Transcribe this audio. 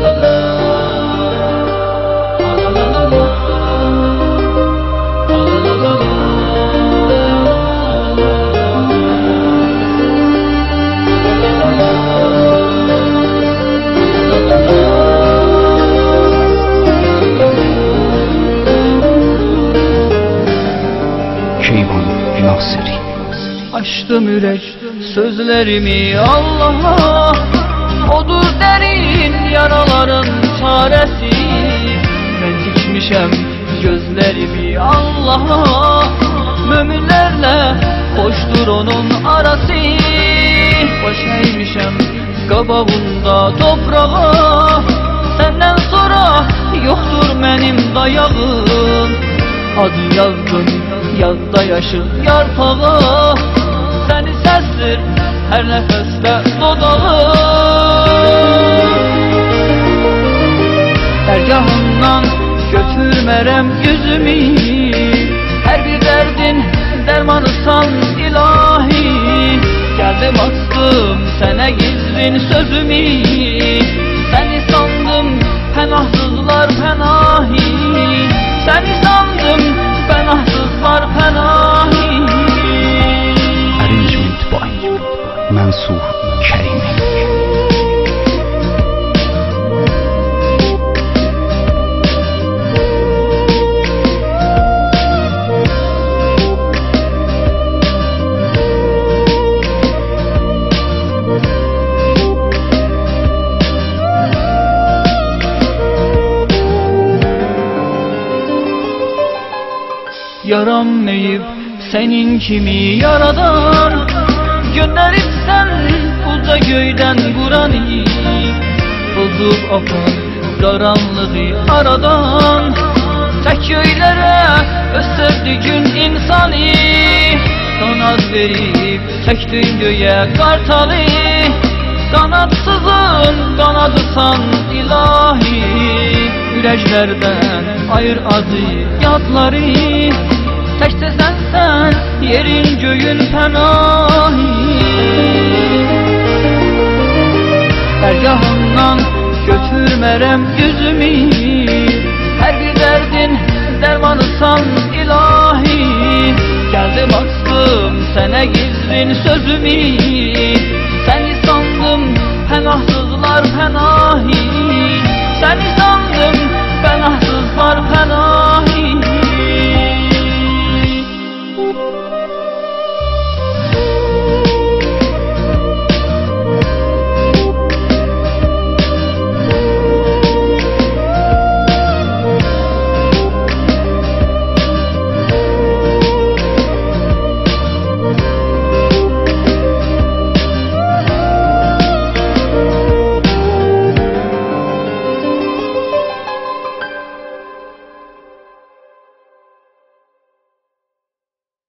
Açtım yürek sözlerimi Allah'a, odur derin yaraların çaresi. Ben dikmişem gözlerimi Allah'a, müminlerle hoştur onun arası. Baş eğmişem qabağında toprağa, senden sonra yoktur benim dayağım. Adı yazdım yazda yaşıl yarpağa, seni sestir her nefeste dodağım. Dergahından götürmerem yüzümü, her bir derdin dermanısan ilahi. Geldim açtım sana gizlin sözümü, seni sandım penahsızlar penahi. Seni sandım penahsızlar penahi. Arrangement by Mansur Karimi. Yaranmayıp senin kimi yaradan, gönderip sen uca göyden Kur'an'ı. Bozup apan karanlığı aradan, tek göylere östürdüğün insanı. Kanat verip çektin göğe kartalı, kanatsızın kanadısan ilahi. Yüreklerden ayır acı yadları, tekçe sen yerin göğün penahi. Dergahından götürmerem yüzümü, her bir derdin dermanısan ilahi. Geldim açtım sana gizlin sözümü,